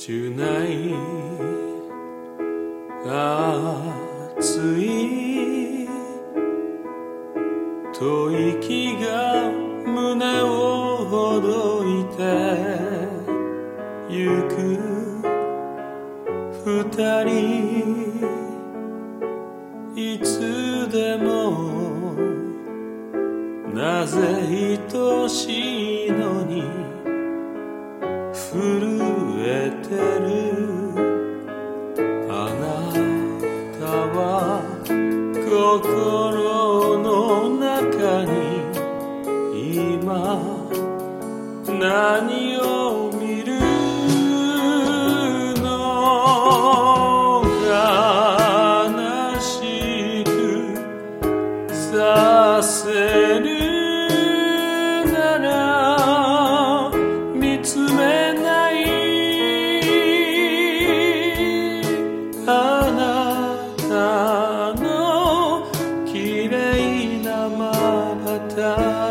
Tonight 熱い吐息が胸をほどいてゆく二人いつでもなぜ愛しいのに震えてるあなたは心の中に今何を見るの悲しくさせるなら見つめないあなたの綺麗なまばた